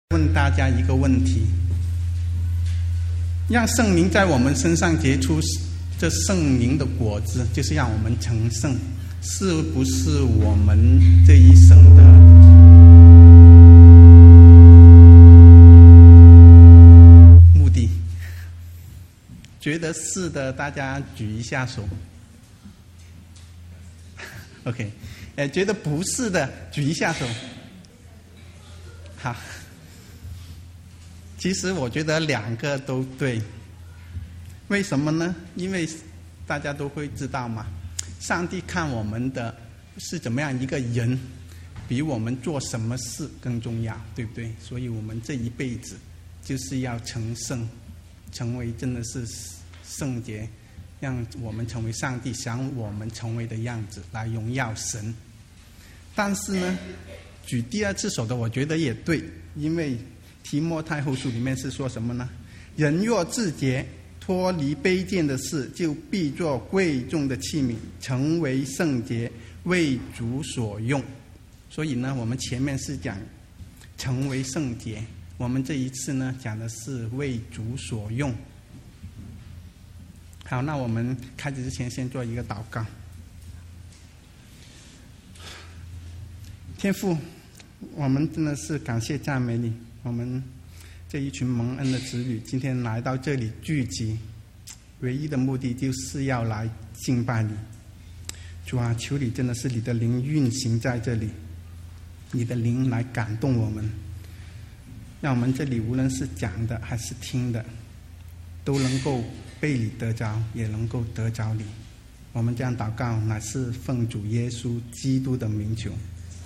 问大家一个问题：让圣灵在我们身上结出这圣灵的果子，就是让我们成圣，是不是我们这一生的目的？觉得是的，大家举一下手。OK， 觉得不是的，举一下手。好。其实我觉得两个都对，为什么呢？因为大家都会知道嘛，上帝看我们的是怎么样一个人，比我们做什么事更重要，对不对？所以我们这一辈子就是要成圣，成为真的是圣洁，让我们成为上帝想我们成为的样子，来荣耀神。但是呢，举第二次手的我觉得也对，因为提摩太后书里面是说什么呢？人若自洁，脱离卑贱的事，就必作贵重的器皿，成为圣洁，为主所用。所以呢，我们前面是讲成为圣洁，我们这一次呢讲的是为主所用。好，那我们开始之前先做一个祷告。天父，我们真的是感谢赞美你，我们这一群蒙恩的子女今天来到这里聚集，唯一的目的就是要来敬拜你。主啊，求你真的是你的灵运行在这里，你的灵来感动我们，让我们这里无论是讲的还是听的，都能够被你得着，也能够得着你。我们这样祷告乃是奉主耶稣基督的名求。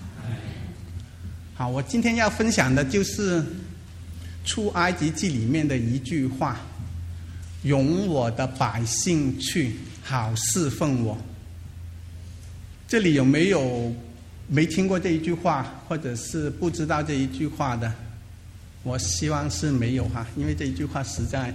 好，我今天要分享的就是出埃及记里面的一句话：容我的百姓去，好侍奉我。这里有没有没听过这一句话，或者是不知道这一句话的？我希望是没有哈，因为这一句话实在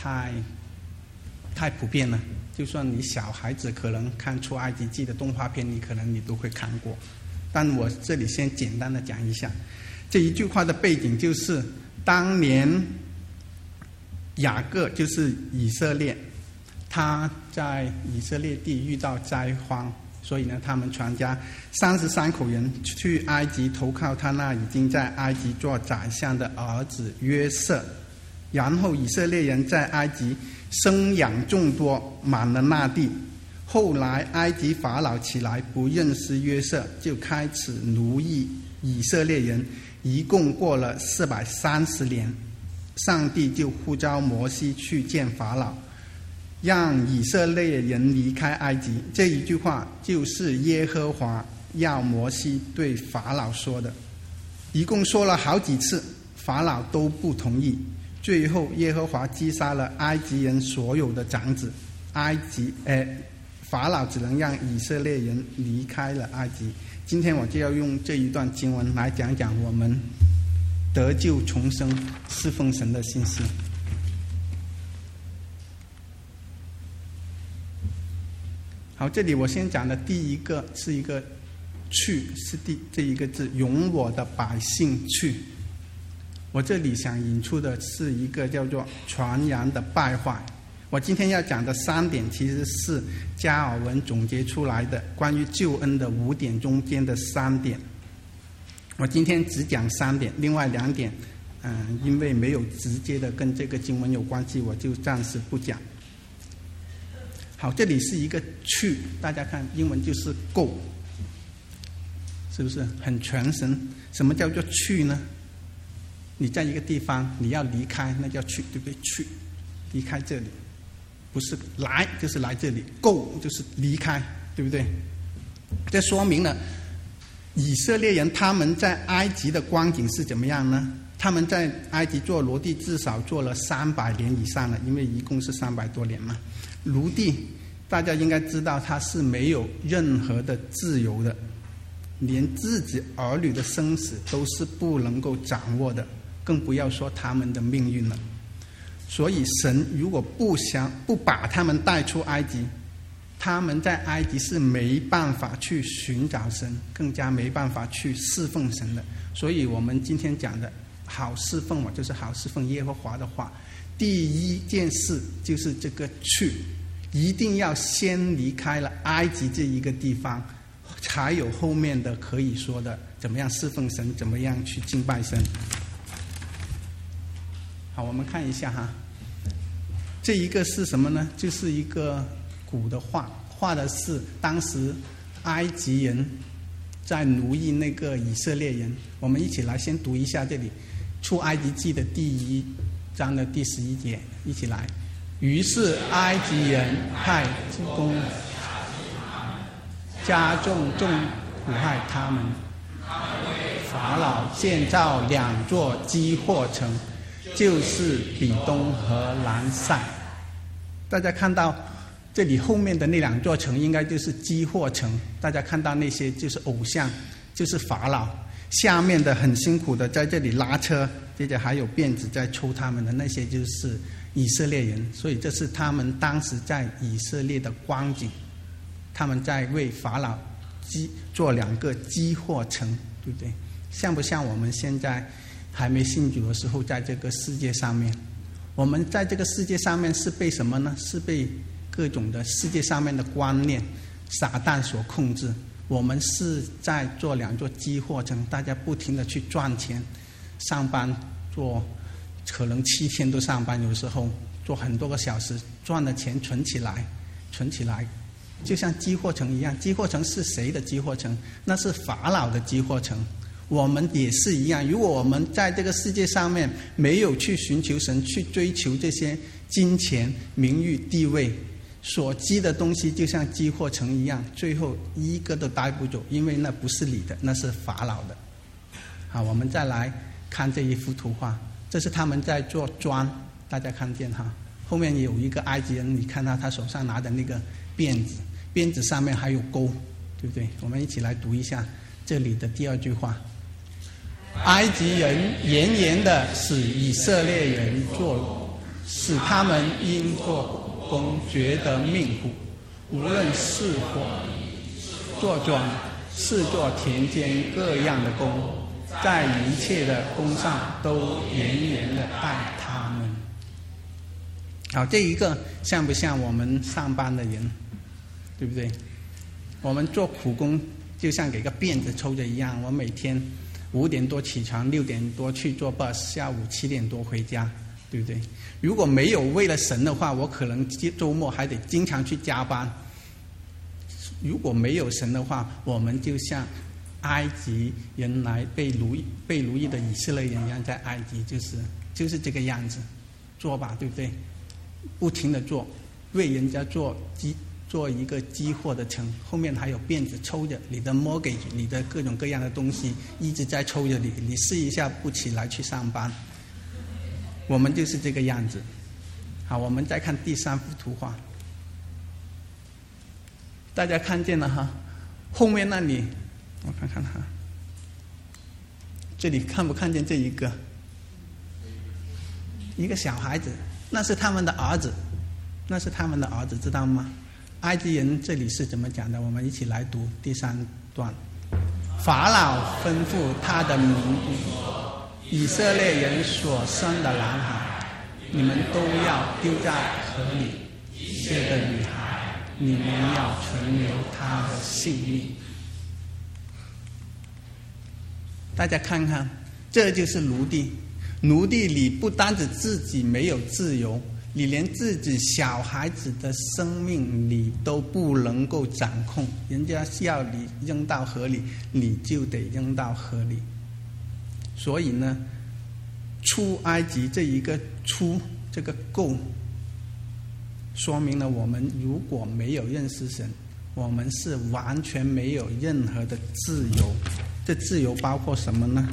太普遍了，就算你小孩子可能看出埃及记的动画片，你都会看过。但我这里先简单的讲一下，这一句话的背景就是当年雅各就是以色列，他在以色列地遇到灾荒，所以呢，他们全家33口人去埃及投靠他那已经在埃及做宰相的儿子约瑟。然后以色列人在埃及生养众多，满了那地。后来埃及法老起来不认识约瑟，就开始奴役以色列人，一共过了430年。上帝就呼召摩西去见法老，让以色列人离开埃及。这一句话就是耶和华要摩西对法老说的，一共说了好几次，法老都不同意。最后耶和华击杀了埃及人所有的长子，法老只能让以色列人离开了埃及。今天我就要用这一段经文来讲讲我们得救重生侍奉神的信息。好，这里我先讲的第一个是一个去，是这一个字，容我的百姓去。我这里想引出的是一个叫做传扬的败坏。我今天要讲的3点其实是加尔文总结出来的关于救恩的5点中间的3点。我今天只讲3点，另外2点因为没有直接的跟这个经文有关系，我就暂时不讲。好，这里是一个去，大家看英文就是 go， 是不是很全神？什么叫做去呢？你在一个地方你要离开，那叫去，对不对？去，离开这里。不是来就是来这里 ，go 就是离开，对不对？这说明了以色列人他们在埃及的光景是怎么样呢？他们在埃及做奴隶至少做了300年以上了，因为一共是300多年嘛。奴隶大家应该知道他是没有任何的自由的，连自己儿女的生死都是不能够掌握的，更不要说他们的命运了。所以神如果不把他们带出埃及，他们在埃及是没办法去寻找神，更加没办法去侍奉神的。所以我们今天讲的好侍奉我，就是好侍奉耶和华的话，第一件事就是这个去，一定要先离开了埃及这一个地方，才有后面的可以说的怎么样侍奉神，怎么样去敬拜神。好，我们看一下哈，这一个是什么呢？就是一个古的画，画的是当时埃及人在奴役那个以色列人。我们一起来先读一下这里出埃及记的第1章的第11节，一起来。于是埃及人派织工加重苦害他们，法老建造2座基货城，就是比东和兰塞。大家看到这里后面的那2座城应该就是基货城，大家看到那些就是偶像，就是法老，下面的很辛苦的在这里拉车，接着还有辫子在抽他们的那些就是以色列人。所以这是他们当时在以色列的光景，他们在为法老做2个基货城，对不对？像不像我们现在还没信主的时候，在这个世界上面，我们在这个世界上面是被什么呢？是被各种的世界上面的观念撒旦所控制。我们是在做2座基货城，大家不停的去赚钱，上班做可能7天都上班，有时候做很多个小时，赚的钱存起来，就像基货城一样。基货城是谁的基货城？那是法老的基货城。我们也是一样，如果我们在这个世界上面没有去寻求神，去追求这些金钱、名誉、地位所积的东西，就像基货城一样，最后一个都带不走，因为那不是你的，那是法老的。好，我们再来看这一幅图画，这是他们在做砖，大家看见哈，后面有一个埃及人，你看到他手上拿的那个辫子，辫子上面还有钩，对不对？我们一起来读一下这里的第2句话。埃及人严严的使以色列人做，使他们因做工觉得命苦，无论是火、做砖、是做田间各样的工，在一切的工上都严严的待他们。好，这一个像不像我们上班的人，对不对？我们做苦工就像给个辫子抽着一样，我每天5点多起床，6点多去坐 bus， 下午7点多回家，对不对？如果没有为了神的话，我可能周末还得经常去加班。如果没有神的话，我们就像埃及原来被奴役的以色列人一样，在埃及就是这个样子，做吧，对不对？不停的做，为人家做一个基货的城，后面还有辫子抽着你的 mortgage， 你的各种各样的东西一直在抽着你，你试一下不起来去上班。我们就是这个样子。好，我们再看第3幅图画，大家看见了哈，后面那里我看看哈，这里看不看见这一个小孩子？那是他们的儿子，知道吗？埃及人这里是怎么讲的？我们一起来读第3段。法老吩咐他的民以色列人所生的男孩，你们都要丢在河里；一切的女孩，你们要存留她的性命。大家看看，这就是奴隶。奴隶里不单止自己没有自由，你连自己小孩子的生命你都不能够掌控，人家要你扔到河里，你就得扔到河里。所以呢，出埃及这一个出这个够，说明了我们如果没有认识神，我们是完全没有任何的自由。这自由包括什么呢？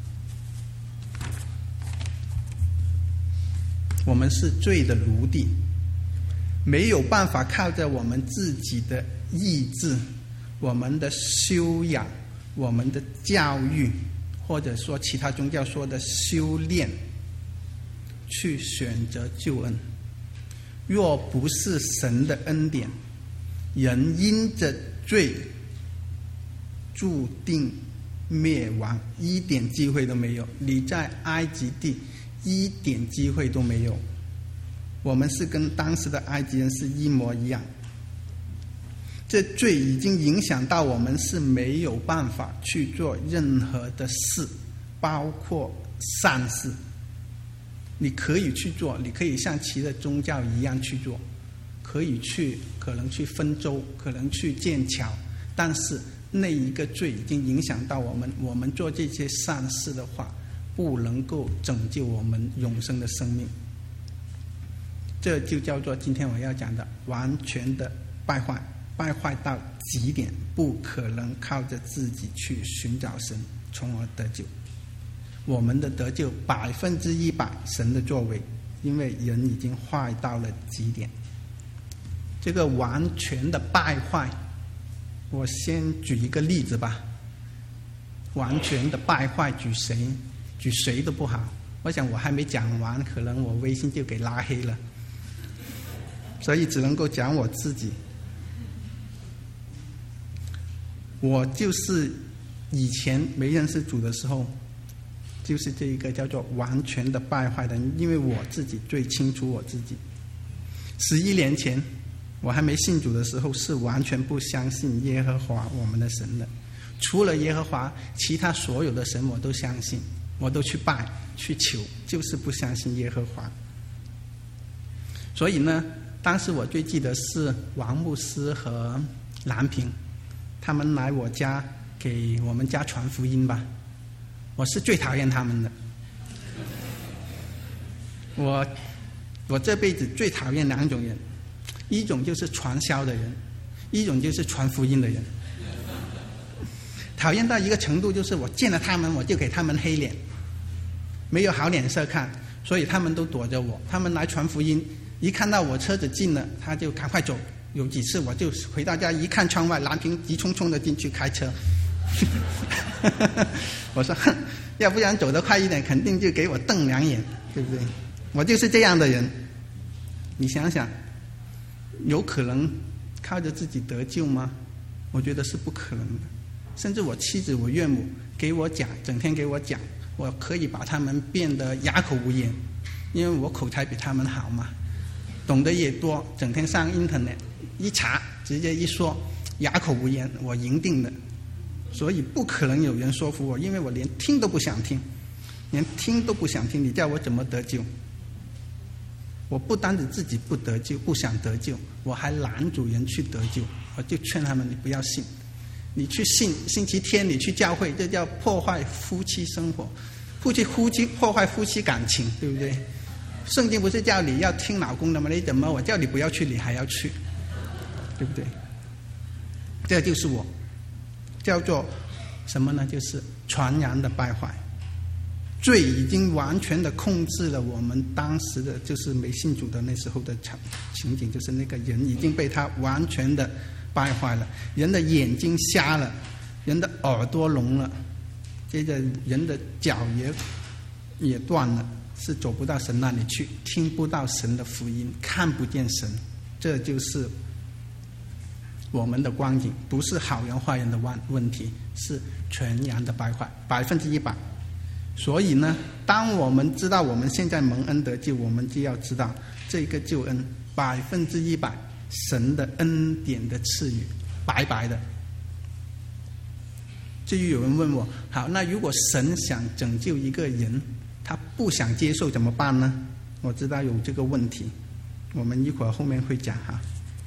我们是罪的奴隶，没有办法靠着我们自己的意志、我们的修养、我们的教育，或者说其他宗教说的修炼，去选择救恩。若不是神的恩典，人因着罪注定灭亡，一点机会都没有。你在埃及地一点机会都没有。我们是跟当时的埃及人是一模一样。这罪已经影响到我们是没有办法去做任何的事，包括善事。你可以去做，你可以像其他宗教一样去做，可能去分州，可能去建桥，但是那一个罪已经影响到我们，我们做这些善事的话，不能够拯救我们永生的生命。这就叫做今天我要讲的完全的败坏，败坏到极点，不可能靠着自己去寻找神从而得救。我们的得救100%神的作为，因为人已经坏到了极点。这个完全的败坏，我先举一个例子吧。完全的败坏举谁都不好。我想我还没讲完，可能我微信就给拉黑了，所以只能够讲我自己。我就是以前没认识主的时候，就是这一个叫做完全的败坏的人，因为我自己最清楚我自己。11年前我还没信主的时候，是完全不相信耶和华我们的神的，除了耶和华，其他所有的神我都相信，我都去拜去求，就是不相信耶和华。所以呢，当时我最记得是王牧师和蓝平他们来我家给我们家传福音吧。我是最讨厌他们的。我这辈子最讨厌2种人，一种就是传销的人，一种就是传福音的人。讨厌到一个程度，就是我见了他们我就给他们黑脸，没有好脸色看，所以他们都躲着我。他们来传福音，一看到我车子进了，他就赶快走。有几次我就回到家，一看窗外，蓝平急匆匆的进去开车。我说哼，要不然走得快一点，肯定就给我瞪2眼，对不对？我就是这样的人。你想想，有可能靠着自己得救吗？我觉得是不可能的。甚至我妻子我岳母给我讲，整天给我讲，我可以把他们变得哑口无言，因为我口才比他们好嘛，懂得也多，整天上 internet 一查，直接一说，哑口无言，我赢定了。所以不可能有人说服我，因为我连听都不想听，连听都不想听，你叫我怎么得救？我不单止自己不得救，不想得救，我还拦阻人去得救。我就劝他们，你不要信，你去信，星期天你去教会，这叫破坏夫妻生活，破坏夫妻感情，对不对？圣经不是叫你要听老公的吗？你怎么我叫你不要去，你还要去，对不对？这就是我。叫做什么呢？就是传扬的败坏，罪已经完全的控制了我们当时的就是没信主的那时候的情景，就是那个人已经被他完全的败坏了，人的眼睛瞎了，人的耳朵聋了，接着人的脚也断了，是走不到神那里去，听不到神的福音，看不见神。这就是我们的光景，不是好人坏人的问题，是全然的败坏，100%。所以呢，当我们知道我们现在蒙恩得救，我们就要知道这个救恩100%神的恩典的赐予，白白的。至于有人问我，好，那如果神想拯救一个人，他不想接受怎么办呢？我知道有这个问题，我们一会儿后面会讲哈。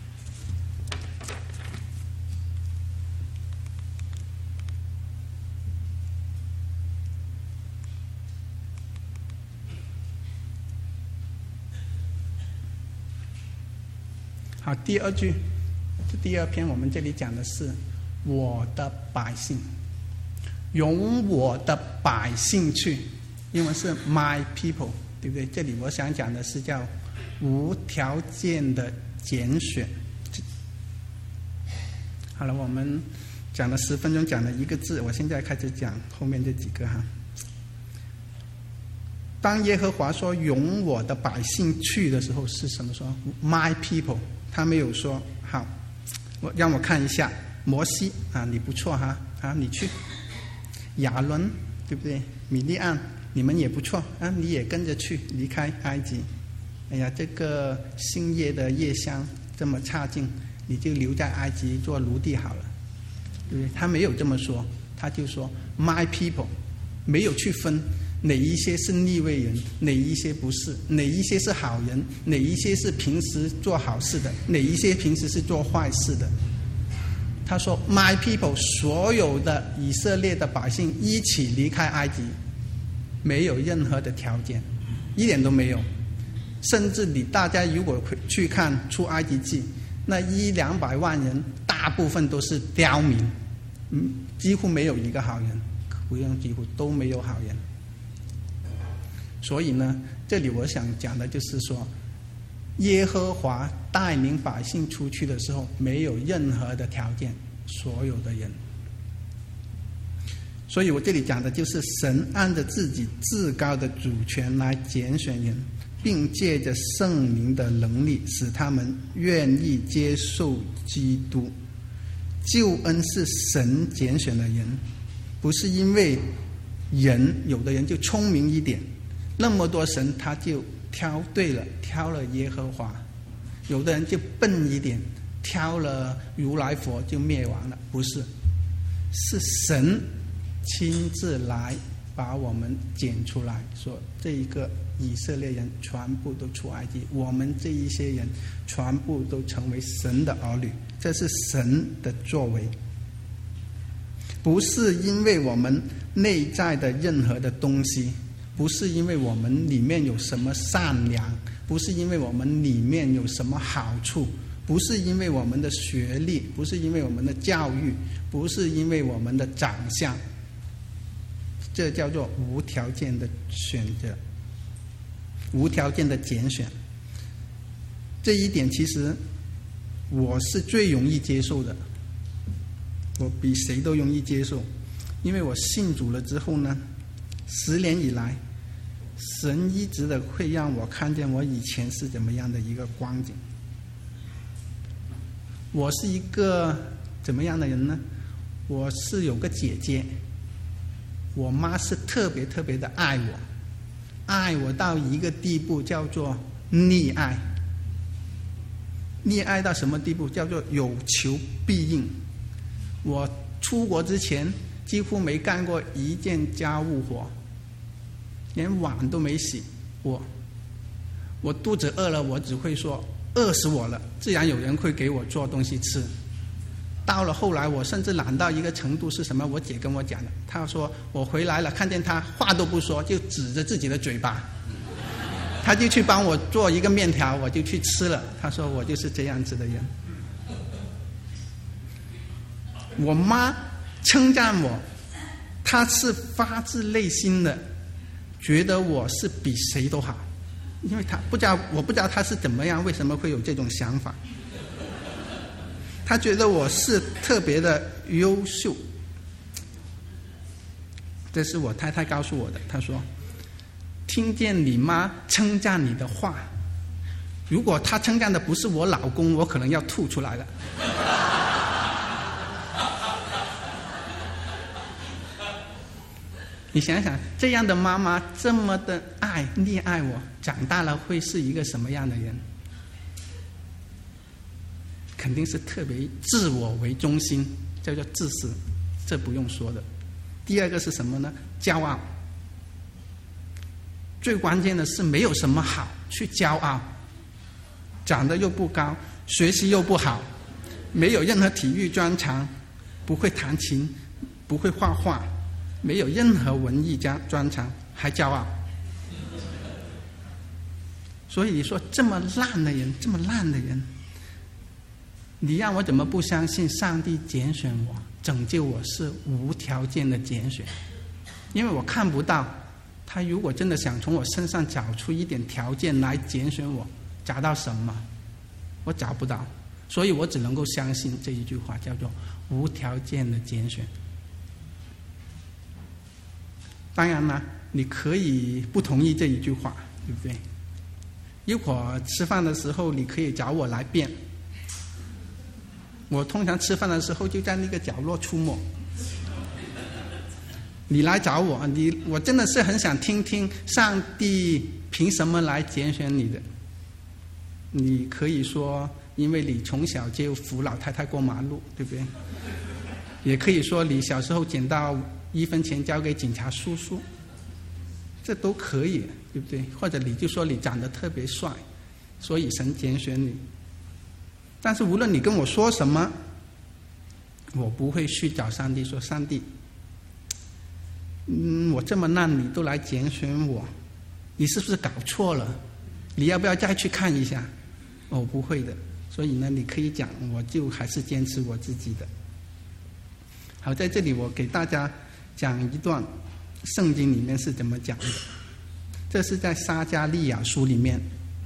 好，第2句，第2篇我们这里讲的是我的百姓，容我的百姓去，英文是 my people， 对不对？这里我想讲的是叫无条件的拣选。好了，我们讲了10分钟，讲了1个字，我现在开始讲后面这几个哈。当耶和华说容我的百姓去的时候，是什么说 my people？ 他没有说好，让我看一下摩西啊，你不错哈，啊你去， 亚伦，对不对？米利暗，你们也不错啊，你也跟着去离开埃及。哎呀，这个新叶的叶香这么差劲，你就留在埃及做奴隶好了，对不对？他没有这么说，他就说 My people， 没有去分哪一些是利未人，哪一些不是，哪一些是好人，哪一些是平时做好事的，哪一些平时是做坏事的。他说 My people， 所有的以色列的百姓一起离开埃及，没有任何的条件，一点都没有。甚至大家如果去看出埃及记，那100-200万人大部分都是刁民，几乎没有一个好人，不用几乎都没有好人。所以呢，这里我想讲的就是说，耶和华带领百姓出去的时候，没有任何的条件，所有的人。所以我这里讲的就是神按着自己至高的主权来拣选人，并借着圣灵的能力使他们愿意接受基督。救恩是神拣选的人，不是因为人有的人就聪明一点，那么多神他就挑对了，挑了耶和华；有的人就笨一点，挑了如来佛就灭亡了。不是，是神亲自来把我们拣出来，说这一个以色列人全部都出埃及，我们这一些人全部都成为神的儿女，这是神的作为，不是因为我们内在的任何的东西，不是因为我们里面有什么善良，不是因为我们里面有什么好处，不是因为我们的学历，不是因为我们的教育，不是因为我们的长相，这叫做无条件的选择，无条件的拣选。这一点其实我是最容易接受的，我比谁都容易接受。因为我信主了之后呢，10年以来，神一直的会让我看见我以前是怎么样的一个光景。我是一个怎么样的人呢？我是有个姐姐，我妈是特别特别的爱我，爱我到一个地步叫做溺爱。溺爱到什么地步？叫做有求必应。我出国之前几乎没干过一件家务活，连碗都没洗。我肚子饿了，我只会说饿死我了，自然有人会给我做东西吃。到了后来，我甚至懒到一个程度是什么？我姐跟我讲的，她说我回来了，看见她话都不说，就指着自己的嘴巴，她就去帮我做一个面条，我就去吃了。她说我就是这样子的人。我妈称赞我，她是发自内心的觉得我是比谁都好，因为我不知道她是怎么样，为什么会有这种想法。他觉得我是特别的优秀，这是我太太告诉我的。她说听见你妈称赞你的话，如果她称赞的不是我老公，我可能要吐出来了。你想想，这样的妈妈这么的溺爱我，长大了会是一个什么样的人？肯定是特别自我为中心，叫做自私，这不用说的。第二个是什么呢？骄傲。最关键的是没有什么好去骄傲，长得又不高，学习又不好，没有任何体育专长，不会弹琴，不会画画，没有任何文艺专长，还骄傲。所以你说这么烂的人，你让我怎么不相信上帝拣选我、拯救我是无条件的拣选？因为我看不到他如果真的想从我身上找出一点条件来拣选我，找到什么？我找不到，所以我只能够相信这一句话，叫做无条件的拣选。当然了，你可以不同意这一句话，对不对？一会儿吃饭的时候，你可以找我来辩。我通常吃饭的时候就在那个角落出没， 你来找我，我真的是很想听听上帝凭什么来拣选你的。你可以说，因为你从小就扶老太太过马路，对不对？也可以说你小时候捡到1分钱交给警察叔叔，这都可以，对不对？或者你就说你长得特别帅，所以神拣选你。但是无论你跟我说什么，我不会去找上帝说，上帝，我这么烂你都来拣选我，你是不是搞错了？你要不要再去看一下？我不会的。所以呢，你可以讲，我就还是坚持我自己的。好，在这里我给大家讲一段圣经里面是怎么讲的。这是在撒迦利亚书里面，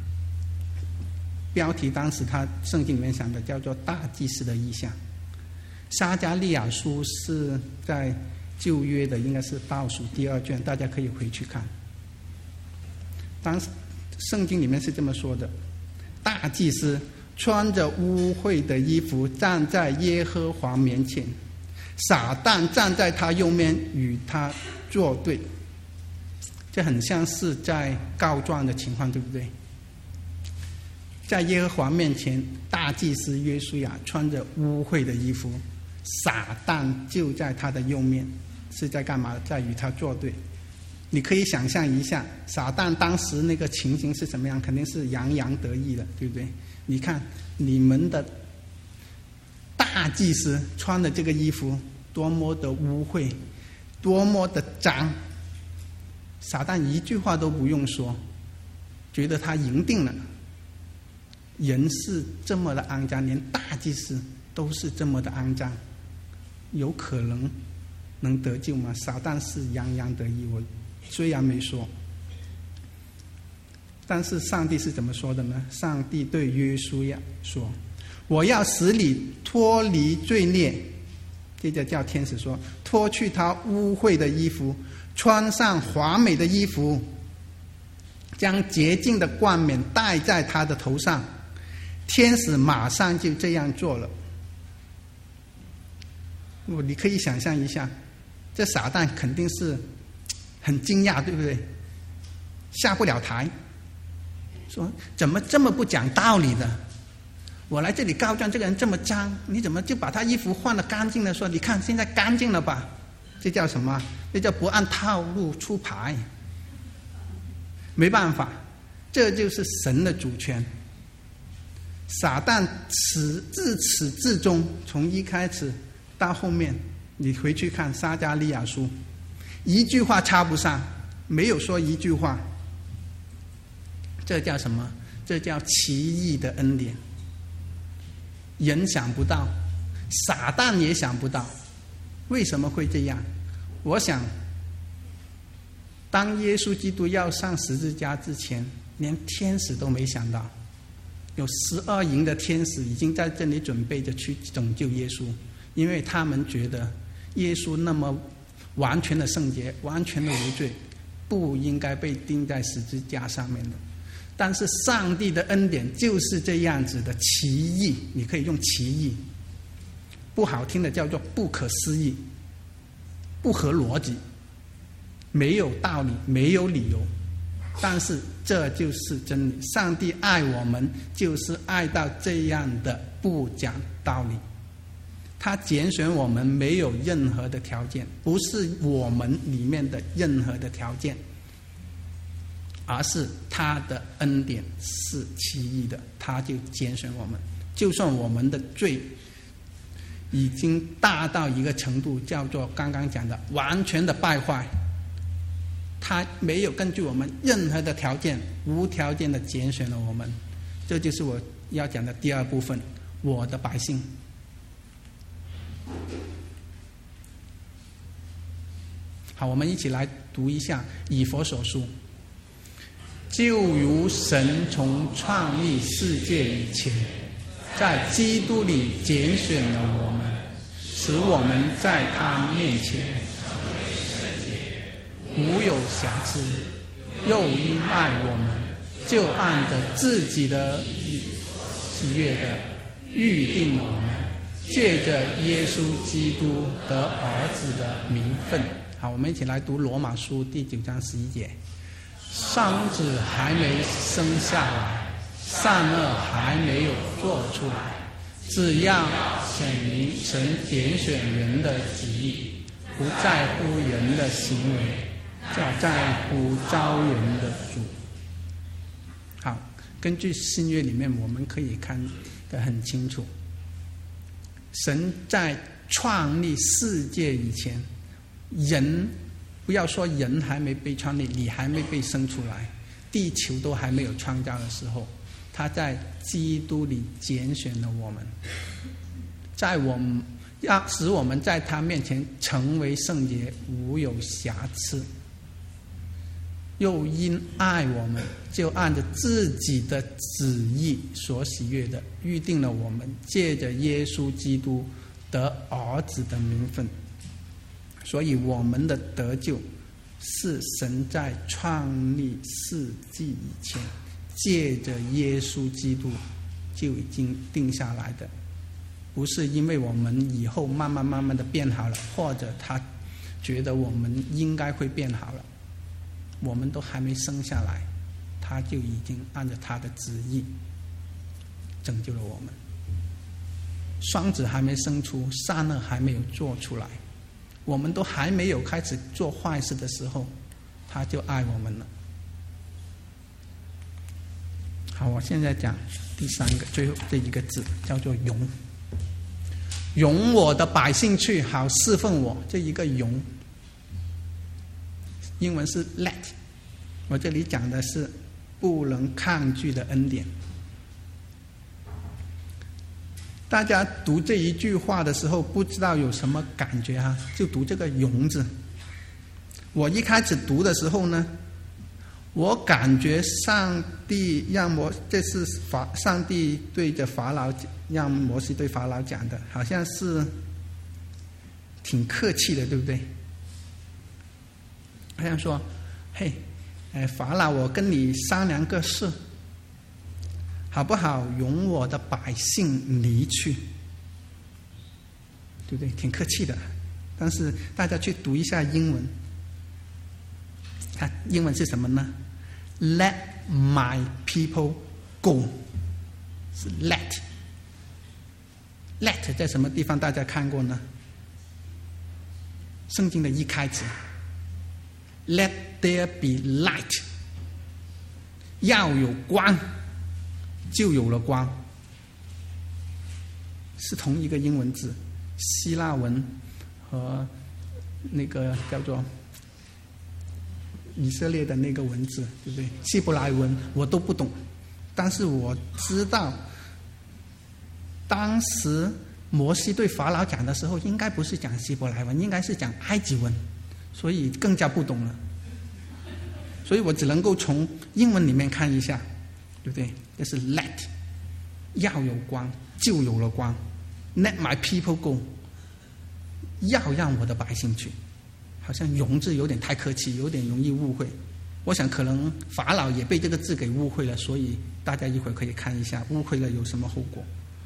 标题当时他圣经里面讲的叫做大祭司的意象。撒迦利亚书是在旧约的，应该是倒数第2卷，大家可以回去看。当时圣经里面是这么说的：大祭司穿着污秽的衣服站在耶和华面前，撒旦站在他右面与他作对。这很像是在告状的情况，对不对？在耶和华面前，大祭司约书亚穿着污秽的衣服，撒旦就在他的右面，是在干嘛？在与他作对。你可以想象一下，撒旦当时那个情形是什么样？肯定是洋洋得意的，对不对？你看你们的大祭司穿的这个衣服多么的污秽，多么的脏，撒旦一句话都不用说，觉得他赢定了。人是这么的肮脏，连大祭司都是这么的肮脏，有可能得救吗？撒旦是洋洋得意，我虽然没说，但是上帝是怎么说的呢？上帝对约书亚说：我要使你脱离罪孽。接着叫天使说：脱去他污秽的衣服，穿上华美的衣服，将洁净的冠冕戴在他的头上。天使马上就这样做了。你可以想象一下，这撒旦肯定是很惊讶，对不对？下不了台，说怎么这么不讲道理的？我来这里告状，这个人这么脏，你怎么就把他衣服换了干净了？说你看现在干净了吧？这叫什么？这叫不按套路出牌。没办法，这就是神的主权。撒旦自始至终，从一开始到后面，你回去看撒迦利亚书，一句话插不上，没有说一句话。这叫什么？这叫奇异的恩典。人想不到，撒旦也想不到，为什么会这样？我想，当耶稣基督要上十字架之前，连天使都没想到，有12营的天使已经在这里准备着去拯救耶稣，因为他们觉得耶稣那么完全的圣洁，完全的无罪，不应该被钉在十字架上面的。但是上帝的恩典就是这样子的奇异，你可以用奇异，不好听的叫做不可思议，不合逻辑，没有道理，没有理由。但是这就是真理，上帝爱我们就是爱到这样的不讲道理。他拣选我们没有任何的条件，不是我们里面的任何的条件，而是他的恩典是奇异的，他就拣选我们。就算我们的罪已经大到一个程度，叫做刚刚讲的完全的败坏，他没有根据我们任何的条件，无条件的拣选了我们。这就是我要讲的第2部分，我的百姓。好，我们一起来读一下以弗所书。就如神从创立世界以前，在基督里拣选了我们，使我们在他面前无有瑕疵，又因爱我们，就按着自己的喜悦的预定我们，借着耶稣基督得儿子的名分。 好，我们一起来读罗马书第9章11节。双子还没生下来，善恶还没有做出来，只要显明神拣选人的旨意，不在乎人的行为，只在乎招人的主。好，根据新约里面我们可以看得很清楚，神在创立世界以前，人不要说人还没被创立，你还没被生出来，地球都还没有创造的时候，他在基督里拣选了我们，要使我们在他面前成为圣洁，无有瑕疵。又因爱我们，就按着自己的旨意所喜悦的，预定了我们借着耶稣基督得儿子的名分。所以我们的得救是神在创立世纪以前，借着耶稣基督就已经定下来的，不是因为我们以后慢慢的变好了，或者他觉得我们应该会变好了，我们都还没生下来，他就已经按照他的旨意拯救了我们。双子还没生出，善恶还没有做出来，我们都还没有开始做坏事的时候，他就爱我们了。好，我现在讲第三个，最后这一个字叫做容。容我的百姓去，好侍奉我。这一个容，英文是 let， 我这里讲的是不能抗拒的恩典。大家读这一句话的时候，不知道有什么感觉啊？就读这个容字。我一开始读的时候呢，我感觉上帝这是上帝对着法老，让摩西对法老讲的，好像是挺客气的，对不对？好像说，嘿，法老，我跟你商量个事，好不好？容我的百姓离去，对不对？挺客气的。但是大家去读一下英文，看英文是什么呢？ Let my people go， 是 let 在什么地方大家看过呢？圣经的一开始 Let there be light， 要有光就有了光，是同一个英文字，希腊文和那个叫做以色列的那个文字，对不对？希伯来文我都不懂，但是我知道当时摩西对法老讲的时候，应该不是讲希伯来文，应该是讲埃及文，所以更加不懂了。所以我只能够从英文里面看一下，对不对？这是 let， 要有光就有了光。 Let my people go， 要让我的百姓去。好像容字有点太客气，有点容易误会。我想可能法老也被这个字给误会了，所以大家一会儿可以看一下误会了有什么后果。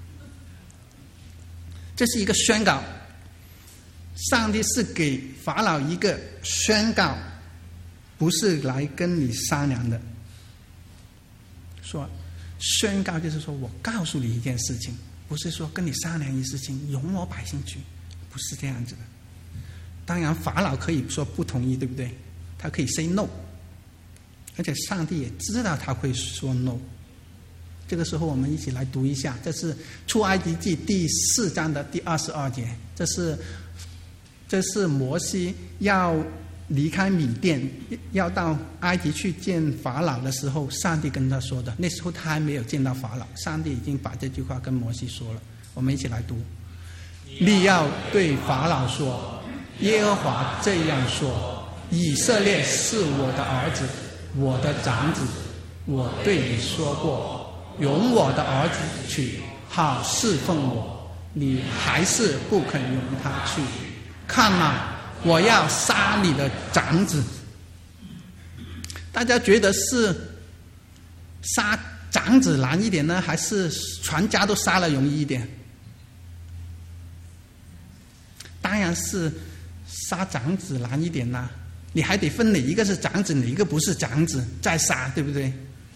这是一个宣告，上帝是给法老一个宣告，不是来跟你商量的。说宣告就是说我告诉你一件事情，不是说跟你商量一事情，容我百姓去，不是这样子的。当然法老可以说不同意，对不对？他可以 say no， 而且上帝也知道他会说 no。 这个时候我们一起来读一下，这是出埃及记第4章的第22节，这是摩西要离开米甸，要到埃及去见法老的时候，上帝跟他说的。那时候他还没有见到法老，上帝已经把这句话跟摩西说了。我们一起来读：你要对法老说，耶和华这样说，以色列是我的儿子，我的长子。我对你说过，容我的儿子去，好侍奉我，你还是不肯容他去。看啊，我要杀你的长子。大家觉得是杀长子难一点呢，还是全家都杀了容易一点？当然是杀长子难一点呐，你还得分哪一个是长子，哪一个不是长子，再杀，对不对？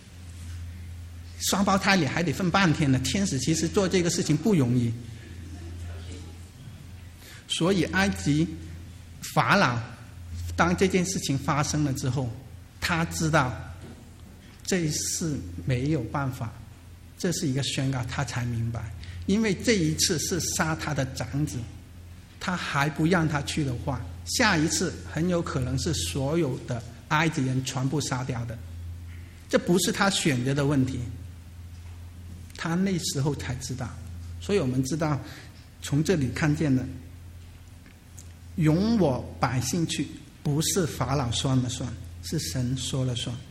双胞胎你还得分半天呢。天使其实做这个事情不容易，所以埃及法老当这件事情发生了之后，他知道这是没有办法，这是一个宣告，他才明白，因为这一次是杀他的长子，他还不让他去的话，下一次很有可能是所有的埃及人全部杀掉的。这不是他选择的问题，他那时候才知道。所以我们知道从这里看见了，容我百姓去，不是法老说了算，是神说了算。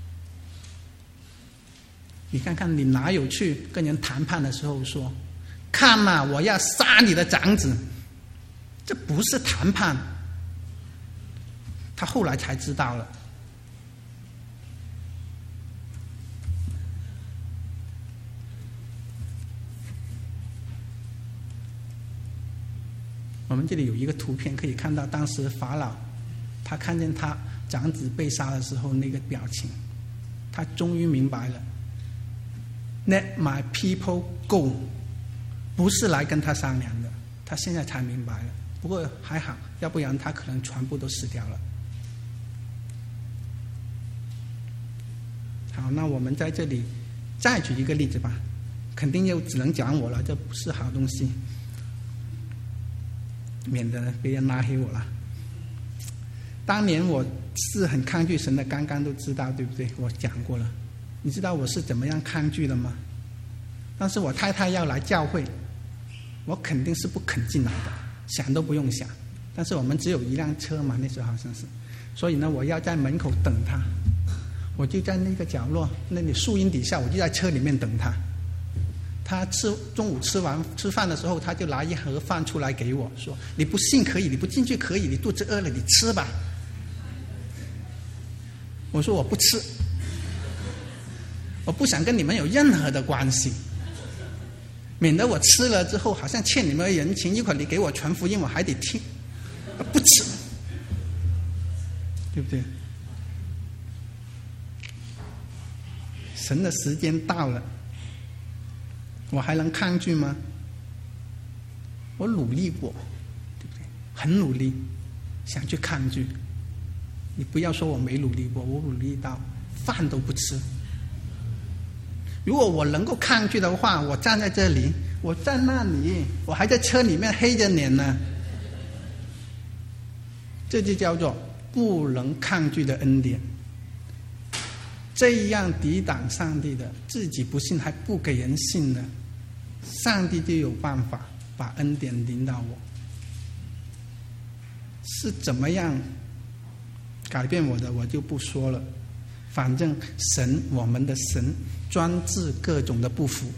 你看看，你哪有去跟人谈判的时候说，看嘛，我要杀你的长子，这不是谈判。他后来才知道了。我们这里有一个图片，可以看到当时法老他看见他长子被杀的时候那个表情，他终于明白了。Let my people go， 不是来跟他商量的，他现在才明白了。不过还好，要不然他可能全部都死掉了。好，那我们在这里再举一个例子吧，肯定又只能讲我了，这不是好东西，免得别人拉黑我了。当年我是很抗拒神的，刚刚都知道，对不对？我讲过了。你知道我是怎么样抗拒的吗？但是我太太要来教会，我肯定是不肯进来的，想都不用想。但是我们只有一辆车嘛，那时候好像是，所以呢，我要在门口等她。我就在那个角落，那里树荫底下，我就在车里面等她。她中午吃饭的时候，她就拿一盒饭出来给我，说：“你不信可以，你不进去可以，你肚子饿了你吃吧。”我说我不吃。我不想跟你们有任何的关系，免得我吃了之后好像欠你们人情，一会儿你给我传福音我还得听，不吃，对不对？神的时间到了，我还能抗拒吗？我努力过，对不对？很努力，想去抗拒。你不要说我没努力过，我努力到饭都不吃。如果我能够抗拒的话，我站在这里，我在那里，我还在车里面黑着脸呢。这就叫做不能抗拒的恩典。这样抵挡上帝的，自己不信还不给人信的，上帝就有办法把恩典临到我。是怎么样改变我的，我就不说了。反正神，我们的神专治各种的不服。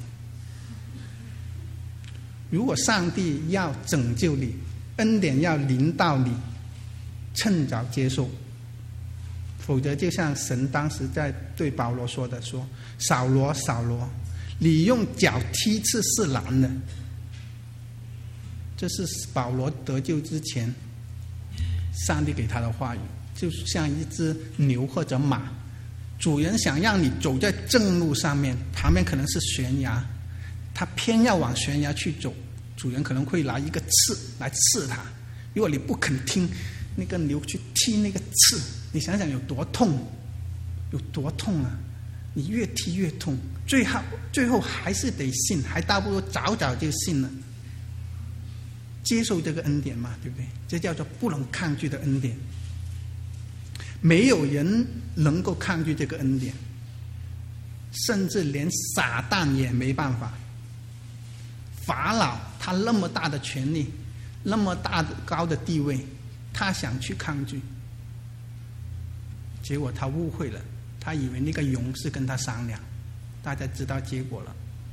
如果上帝要拯救你，恩典要临到你，趁早接受，否则就像神当时在对保罗说的，说：“扫罗，扫罗，你用脚踢刺是难的。”这是保罗得救之前上帝给他的话语，就像一只牛或者马，主人想让你走在正路上面，旁边可能是悬崖，他偏要往悬崖去走，主人可能会拿一个刺来刺他。如果你不肯听，那个牛去踢那个刺，你想想有多痛，有多痛啊！你越踢越痛，最后还是得信，还倒不如早就信了。接受这个恩典嘛，对不对？这叫做不能抗拒的恩典。没有人能够抗拒这个恩典，甚至连撒旦也没办法。法老他那么大的权力，那么高的地位，他想去抗拒，结果他误会了，他以为那个龙是跟他商量，大家知道结果了。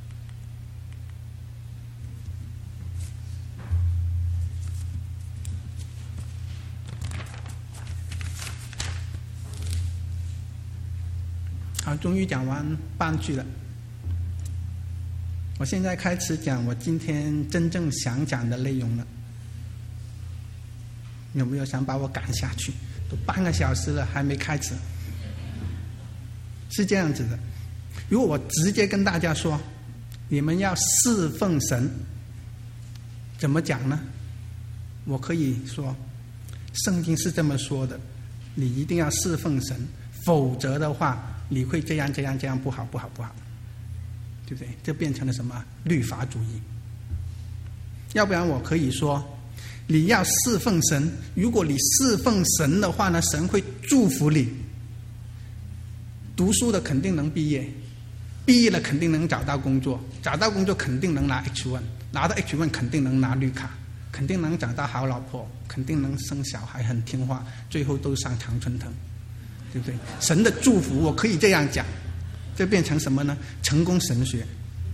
好，终于讲完半句了。我现在开始讲我今天真正想讲的内容了。 有没有想把我赶下去？都半个小时了还没开始，是这样子的。如果我直接跟大家说，你们要侍奉神，怎么讲呢？我可以说，圣经是这么说的，你一定要侍奉神，否则的话，你会这样这样这样，不好不好不好，对不对？这变成了什么？律法主义。要不然我可以说，你要侍奉神，如果你侍奉神的话呢，神会祝福你。读书的肯定能毕业，毕业了肯定能找到工作，找到工作肯定能拿 H1， 拿到 H1 肯定能拿绿卡，肯定能找到好老婆，肯定能生小孩很听话，最后都上常春藤，对不对？神的祝福，我可以这样讲，这变成什么呢？成功神学。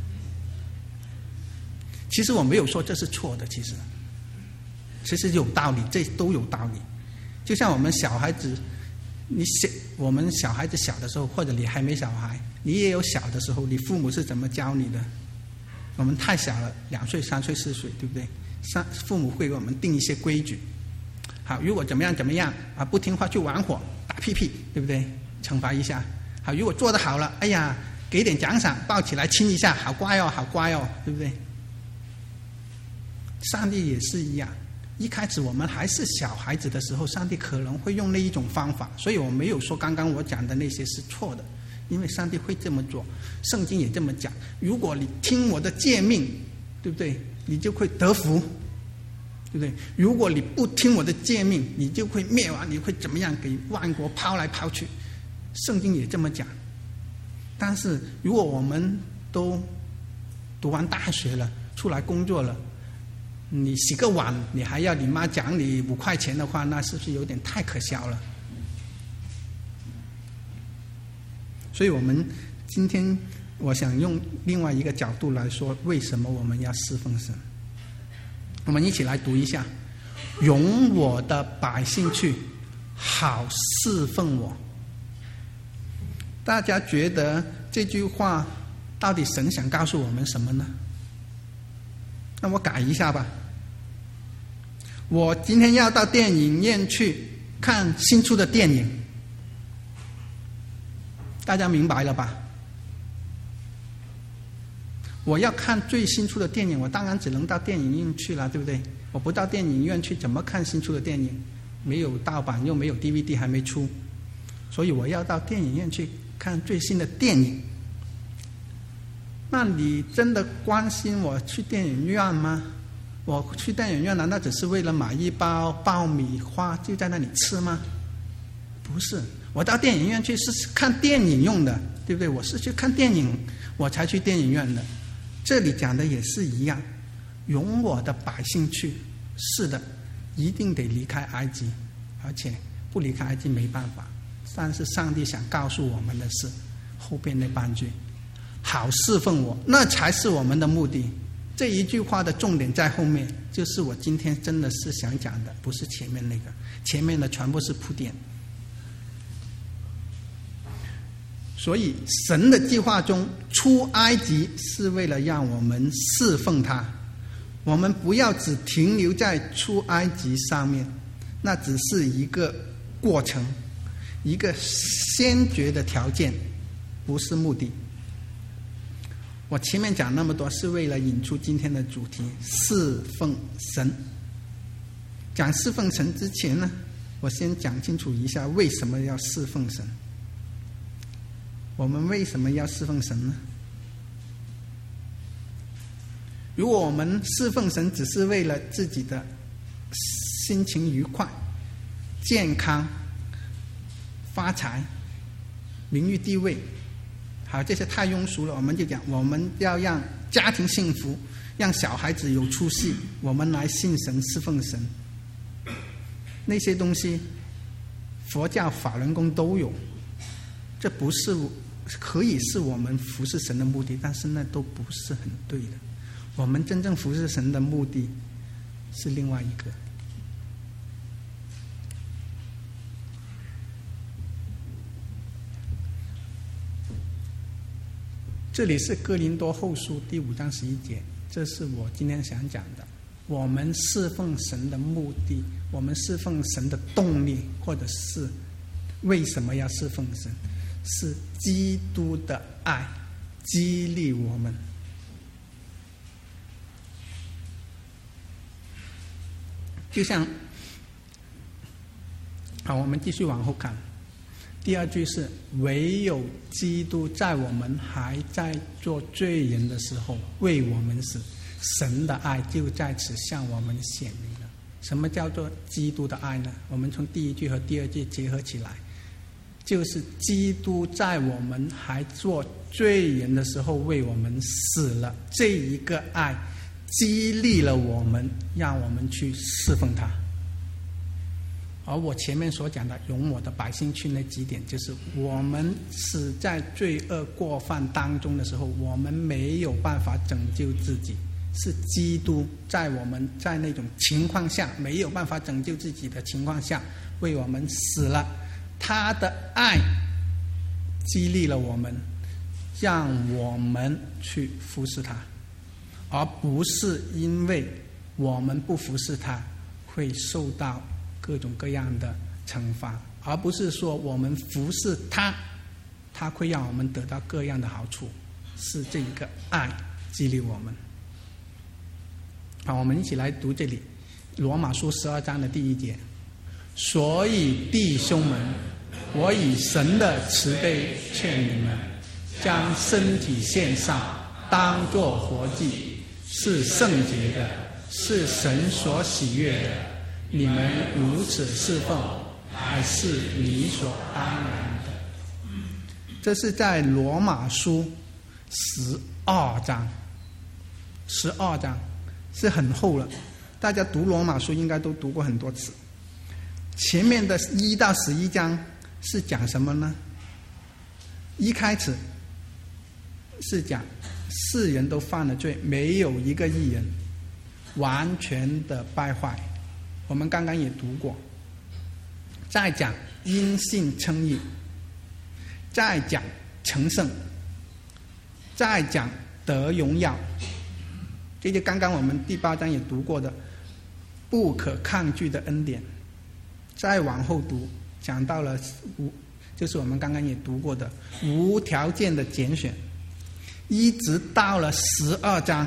其实我没有说这是错的，其实有道理，这都有道理。就像我们小孩子，我们小孩子小的时候，或者你还没小孩，你也有小的时候，你父母是怎么教你的？我们太小了，2岁、3岁、4岁，对不对？父母会给我们定一些规矩。好，如果怎么样怎么样啊，不听话就玩火、打屁屁，对不对？惩罚一下。好，如果做得好了，哎呀，给点奖赏，抱起来亲一下，好乖哦，好乖哦，对不对？上帝也是一样，一开始我们还是小孩子的时候，上帝可能会用那一种方法，所以我没有说刚刚我讲的那些是错的，因为上帝会这么做，圣经也这么讲。如果你听我的诫命，对不对？你就会得福，对不对？如果你不听我的诫命，你就会灭亡，你会怎么样？给万国抛来抛去，圣经也这么讲。但是如果我们都读完大学了，出来工作了，你洗个碗，你还要你妈奖你5块钱的话，那是不是有点太可笑了？所以我们今天我想用另外一个角度来说，为什么我们要侍奉神？我们一起来读一下：容我的百姓去，好侍奉我。大家觉得这句话到底神想告诉我们什么呢？那我改一下吧。我今天要到电影院去看新出的电影，大家明白了吧？我要看最新出的电影，我当然只能到电影院去了，对不对？我不到电影院去，怎么看新出的电影？没有盗版，又没有 DVD 还没出，所以我要到电影院去看最新的电影。那你真的关心我去电影院吗？我去电影院难道只是为了买一包爆米花就在那里吃吗？不是，我到电影院去是看电影用的，对不对？我是去看电影我才去电影院的。这里讲的也是一样，容我的百姓去，是的，一定得离开埃及，而且不离开埃及没办法。但是上帝想告诉我们的是后边那半句，好侍奉我，那才是我们的目的。这一句话的重点在后面，就是我今天真的是想讲的，不是前面那个，前面的全部是铺垫。所以神的计划中，出埃及是为了让我们侍奉他，我们不要只停留在出埃及上面，那只是一个过程，一个先决的条件，不是目的。我前面讲那么多是为了引出今天的主题，侍奉神。讲侍奉神之前呢，我先讲清楚一下为什么要侍奉神。我们为什么要侍奉神呢？如果我们侍奉神只是为了自己的心情愉快、健康、发财、名誉地位，好，这些太庸俗了，我们就讲我们要让家庭幸福，让小孩子有出息，我们来信神、侍奉神。那些东西佛教法轮功都有，这不是可以是我们服侍神的目的，但是那都不是很对的。我们真正服侍神的目的是另外一个。这里是哥林多后书第5章11节，这是我今天想讲的。 我们侍奉神的目的，我们侍奉神的动力，或者是为什么要侍奉神，是基督的爱激励我们。就像好，我们继续往后看，第二句是唯有基督在我们还在做罪人的时候为我们死，神的爱就在此向我们显明了。什么叫做基督的爱呢？我们从第一句和第二句结合起来，就是基督在我们还做罪人的时候为我们死了，这一个爱激励了我们，让我们去侍奉他。而我前面所讲的容我的百姓去那几点，就是我们死在罪恶过犯当中的时候，我们没有办法拯救自己，是基督在我们在那种情况下没有办法拯救自己的情况下为我们死了，他的爱激励了我们，让我们去服侍他，而不是因为我们不服侍他会受到各种各样的惩罚，而不是说我们服侍他，他会让我们得到各样的好处，是这一个爱激励我们。好，我们一起来读这里罗马书12章的第1节。所以弟兄们，我以神的慈悲劝你们，将身体献上，当作活祭，是圣洁的，是神所喜悦的。你们如此侍奉，还是理所当然的。这是在罗马书12章，12章是很厚了，大家读罗马书应该都读过很多次。前面的1到11章是讲什么呢？一开始是讲世人都犯了罪，没有一个义人，完全的败坏，我们刚刚也读过。再讲因信称义，再讲成圣，再讲得荣耀，这就刚刚我们第8章也读过的不可抗拒的恩典。再往后读，讲到了就是我们刚刚也读过的无条件的拣选，一直到了12章，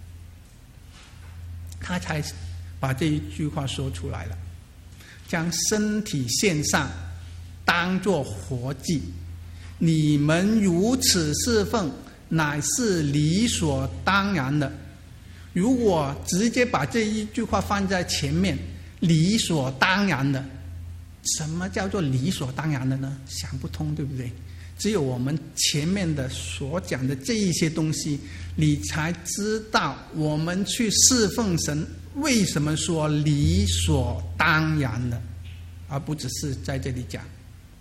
他才把这一句话说出来了，将身体献上，当作活祭，你们如此侍奉，乃是理所当然的。如果直接把这一句话放在前面，理所当然的，什么叫做理所当然的呢？想不通，对不对？只有我们前面的所讲的这一些东西，你才知道我们去侍奉神为什么说理所当然的，而不只是在这里讲。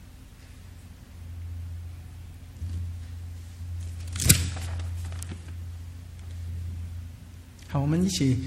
好，我们一起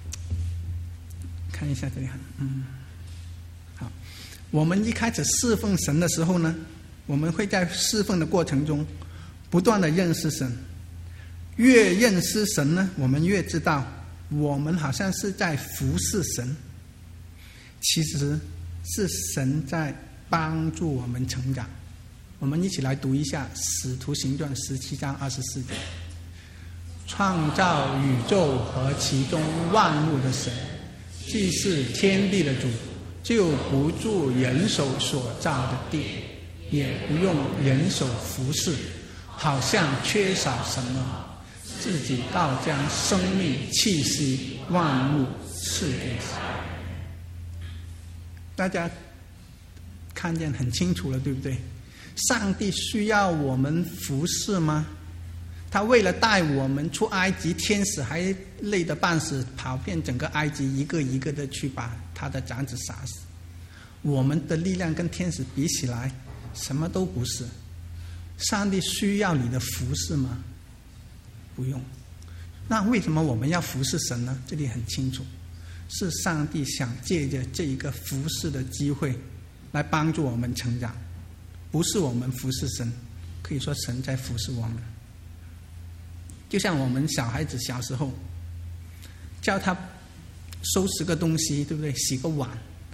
看一下这里。好，我们一开始侍奉神的时候呢，我们会在侍奉的过程中不断的认识神，越认识神呢，我们越知道我们好像是在服侍神，其实是神在帮助我们成长。我们一起来读一下《使徒行传》17章24节。创造宇宙和其中万物的神，既是天地的主，就不住人手所造的地，也不用人手服侍，好像缺少什么，自己倒将生命气息万物赐给他。大家看见很清楚了，对不对？上帝需要我们服侍吗？他为了带我们出埃及，天使还累得半死，跑遍整个埃及，一个一个的去把他的长子杀死。我们的力量跟天使比起来，什么都不是。上帝需要你的服侍吗？不用。那为什么我们要服侍神呢？这里很清楚，是上帝想借着这一个服侍的机会来帮助我们成长，不是我们服侍神，可以说神在服侍我们。就像我们小孩子小时候，叫他收拾个东西，对不对？洗个碗，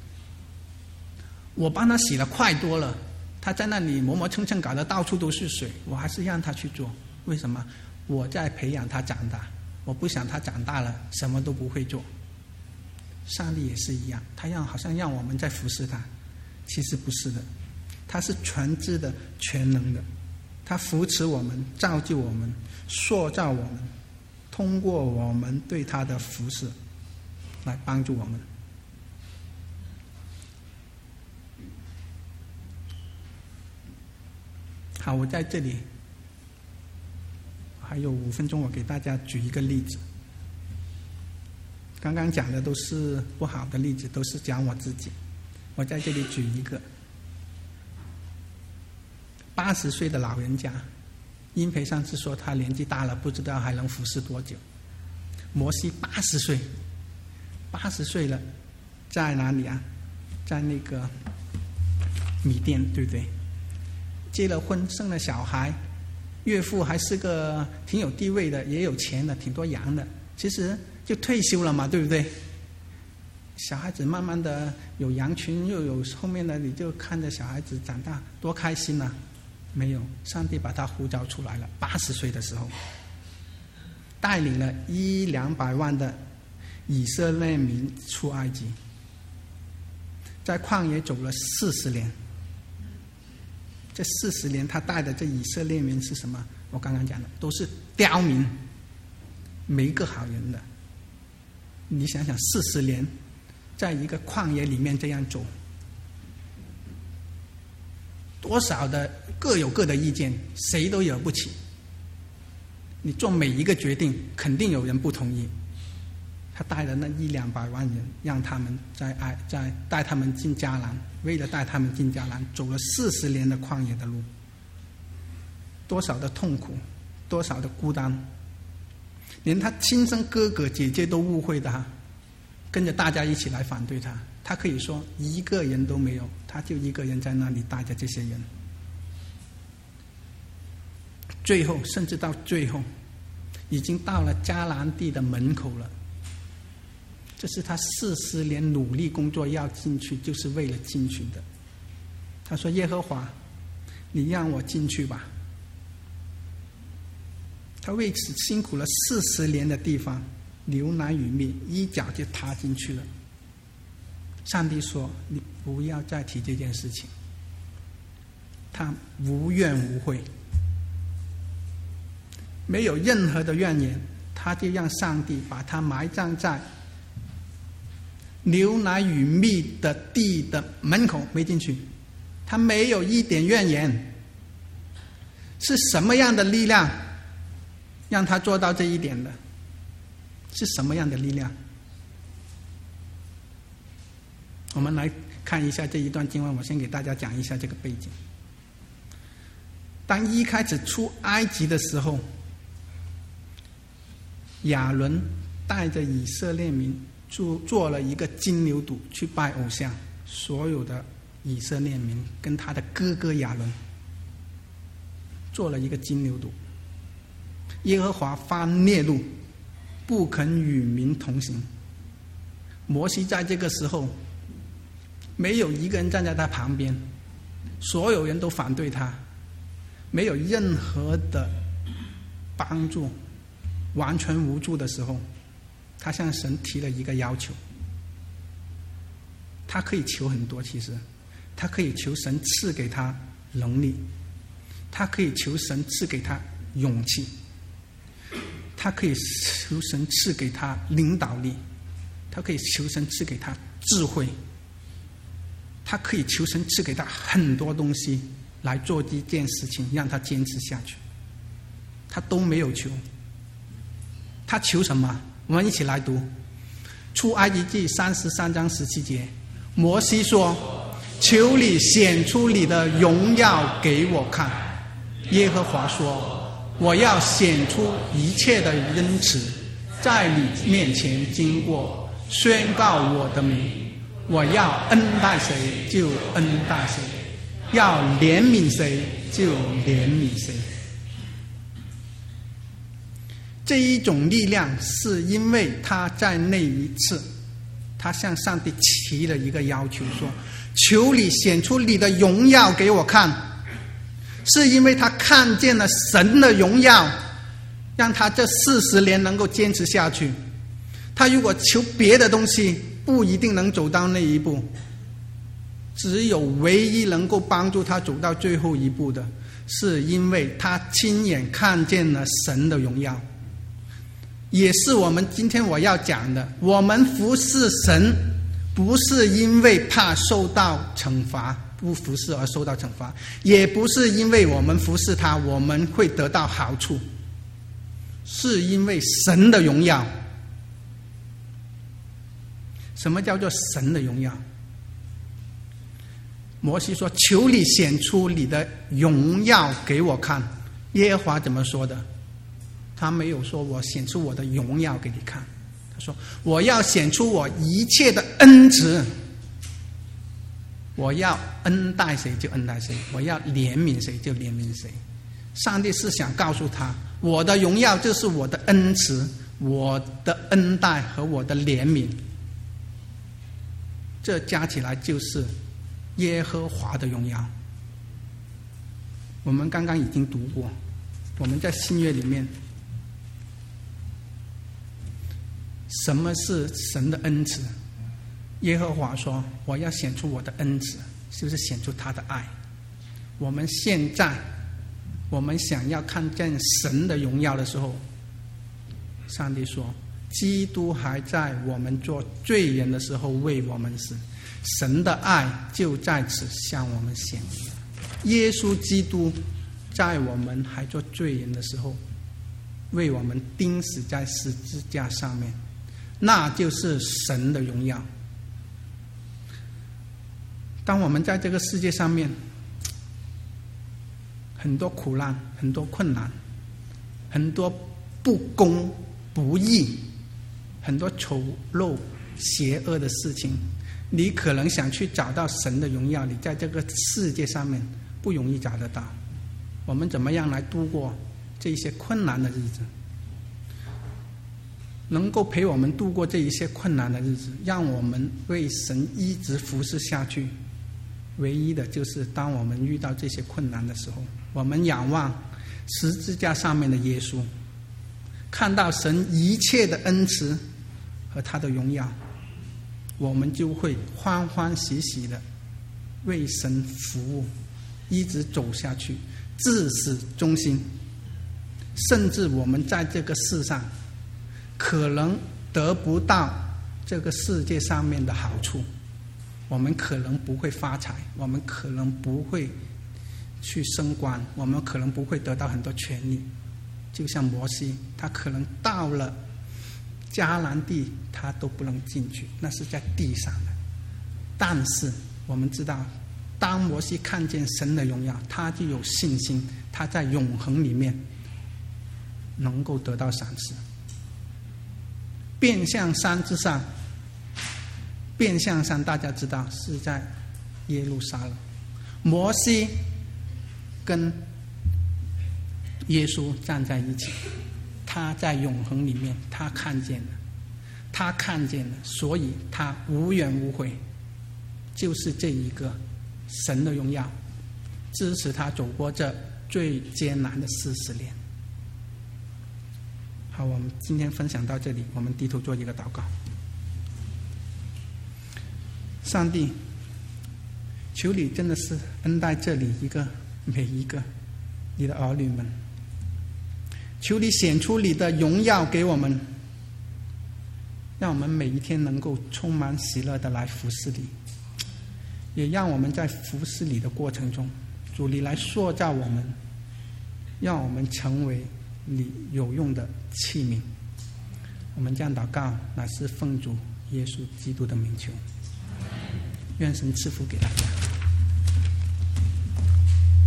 我帮他洗了快多了，他在那里磨磨蹭蹭搞得到处都是水，我还是让他去做。为什么？我在培养他长大，我不想他长大了什么都不会做。上帝也是一样，他好像让我们在服侍他，其实不是的，他是全知的、全能的，他扶持我们、造就我们、塑造我们，通过我们对他的服侍来帮助我们。好，我在这里还有5分钟，我给大家举一个例子。刚刚讲的都是不好的例子，都是讲我自己。我在这里举一个80岁的老人家，英培上次说他年纪大了，不知道还能服侍多久。摩西80岁了，在哪里啊？在那个米甸，对不对？结了婚，生了小孩，岳父还是个挺有地位的，也有钱的，挺多羊的。其实就退休了嘛，对不对？小孩子慢慢的有羊群，又有后面的，你就看着小孩子长大，多开心啊！没有，上帝把他呼召出来了。80岁的时候，带领了100-200万的以色列民出埃及，在旷野走了40年。这40年他带的这以色列民是什么？我刚刚讲的都是刁民，没一个好人的。你想想，40年在一个旷野里面这样走，多少的各有各的意见，谁都惹不起。你做每一个决定，肯定有人不同意。他带了那100-200万人，让他们在带他们进迦南，为了带他们进迦南，走了40年的旷野的路，多少的痛苦，多少的孤单。连他亲生哥哥姐姐都误会他，跟着大家一起来反对他。他可以说一个人都没有，他就一个人在那里带着这些人。最后，甚至到最后，已经到了迦南地的门口了。这是他40年努力工作要进去，就是为了进去的。他说：“耶和华，你让我进去吧。”他为此辛苦了40年的地方，牛奶与蜜，一脚就踏进去了。上帝说：“你不要再提这件事情。”他无怨无悔，没有任何的怨言，他就让上帝把他埋葬在牛奶与蜜的地的门口，没进去。他没有一点怨言。是什么样的力量让他做到这一点的？是什么样的力量？我们来看一下这一段经文，我先给大家讲一下这个背景。当一开始出埃及的时候，亚伦带着以色列民做了一个金牛犊去拜偶像，所有的以色列民跟他的哥哥亚伦做了一个金牛犊。耶和华发烈怒，不肯与民同行。摩西在这个时候没有一个人站在他旁边，所有人都反对他，没有任何的帮助，完全无助的时候，他向神提了一个要求。他可以求很多，其实他可以求神赐给他能力，他可以求神赐给他勇气，他可以求神赐给他领导力，他可以求神赐给他智慧，他可以求神赐给他很多东西来做这件事情，让他坚持下去。他都没有求。他求什么？我们一起来读出埃及记33章17节。摩西说：“求你显出你的荣耀给我看。”耶和华说：“我要显出一切的恩慈，在你面前经过，宣告我的名。我要恩待谁就恩待谁，要怜悯谁就怜悯谁。”这一种力量是因为他在那一次他向上帝提了一个要求，说：求你显出你的荣耀给我看。是因为他看见了神的荣耀，让他这40年能够坚持下去。他如果求别的东西，不一定能走到那一步。只有唯一能够帮助他走到最后一步的，是因为他亲眼看见了神的荣耀。也是我们今天我要讲的，我们服侍神不是因为怕受到惩罚，不服侍而受到惩罚，也不是因为我们服侍他我们会得到好处，是因为神的荣耀。什么叫做神的荣耀？摩西说：求你显出你的荣耀给我看。耶和华怎么说的？他没有说我显出我的荣耀给你看，他说我要显出我一切的恩慈，我要恩待谁就恩待谁，我要怜悯谁就怜悯谁。上帝是想告诉他，我的荣耀就是我的恩慈，我的恩待和我的怜悯，这加起来就是耶和华的荣耀。我们刚刚已经读过，我们在新约里面，什么是神的恩慈？耶和华说：我要显出我的恩慈，就是显出他的爱。我们现在我们想要看见神的荣耀的时候，上帝说基督还在我们做罪人的时候为我们死，神的爱就在此向我们显明。耶稣基督在我们还做罪人的时候为我们钉死在十字架上面，那就是神的荣耀。当我们在这个世界上面很多苦难，很多困难，很多不公不义，很多丑陋邪恶的事情，你可能想去找到神的荣耀，你在这个世界上面不容易找得到。我们怎么样来度过这一些困难的日子？能够陪我们度过这一些困难的日子，让我们为神一直服侍下去，唯一的就是当我们遇到这些困难的时候，我们仰望十字架上面的耶稣，看到神一切的恩慈和他的荣耀，我们就会欢欢喜喜的为神服务，一直走下去，至死忠心。甚至我们在这个世上可能得不到这个世界上面的好处，我们可能不会发财，我们可能不会去升官，我们可能不会得到很多权利。就像摩西，他可能到了迦南地他都不能进去，那是在地上的。但是我们知道，当摩西看见神的荣耀，他就有信心，他在永恒里面能够得到赏赐。变象山之上，变象山大家知道是在耶路撒冷，摩西跟耶稣站在一起，他在永恒里面，他看见了，所以他无怨无悔。就是这一个神的荣耀支持他走过这最艰难的40年。好，我们今天分享到这里，我们低头做一个祷告。上帝，求你真的是恩待这里每一个你的儿女们，求你显出你的荣耀给我们，让我们每一天能够充满喜乐的来服侍你，也让我们在服侍你的过程中，主你来塑造我们，让我们成为你有用的器皿。我们这样祷告，乃是奉主耶稣基督的名求。愿神赐福给大家。